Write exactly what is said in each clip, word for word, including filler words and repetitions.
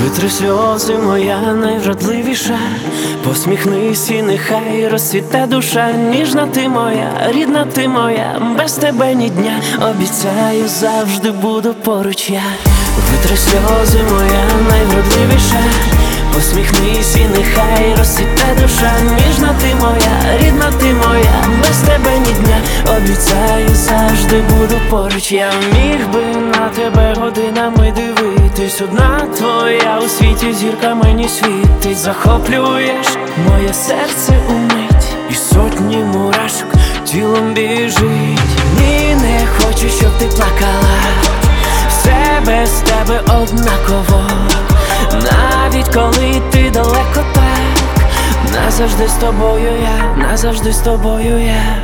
Витри сльози, моя найвродливіша, посміхнись і нехай розцвіте душа. Ніжна ти моя, рідна ти моя, без тебе ні дня, обіцяю, завжди буду поруч я. Витри сльози, моя найвродливіша, посміхнись і нехай розцвіте душа. Ніжна ти моя, рідна ти моя, без тебе ні дня, обіцяю, завжди буду поруч я. Міг би на тебе годинами дивитись, одна твоя у світі зірка мені світить. Захоплюєш моє серце умить, і сотні мурашок тілом біжить. Ні, не хочу, щоб ти плакала, все без тебе однаково. Навіть коли ти далеко так, назавжди з тобою я, назавжди з тобою я.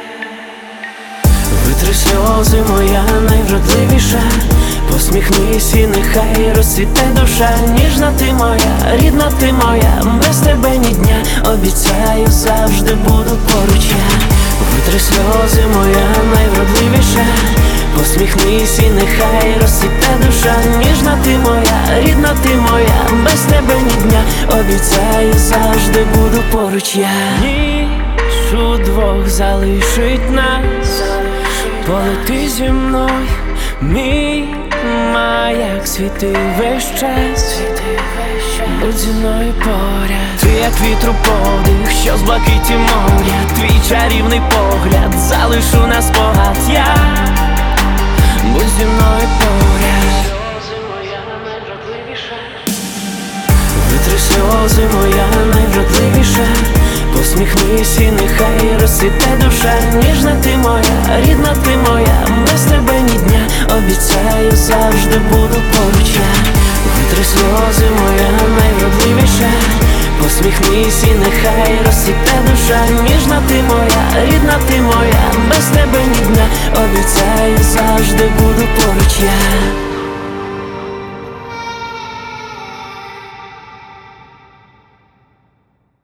Витри сльози, моя найвродливіша, посміхнись і нехай розцвіте душа. Ніжна ти моя, рідна ти моя, без тебе ні дня, обіцяю, завжди буду поруч я. Витри сльози, моя найвродливіша, посміхнись і нехай розцвіте душа. Ніжна ти моя, рідна ти моя, без тебе ні дня, обіцяю, завжди буду поруч я. Ніч удвох залишить нас, полети зі мною, мій маяк, світи весь час, будь зі мною поряд. Ти як вітру подих, що з блакиті моря, твій чарівний погляд, залишу на спогад я, будь зі мною поряд. Витри сльози, моя найвродливіша, посміхнись і нехай розцвіте душа. Ніжна ти моя, рідна ти моя, без тебе ні дня, обіцяю, завжди буду поруч я. Витри сльози, моя найвродливіша, посміхнись і нехай розцвіте душа. Ніжна ти моя, рідна ти моя, без тебе ні дня, обіцяю, завжди буду поруч я.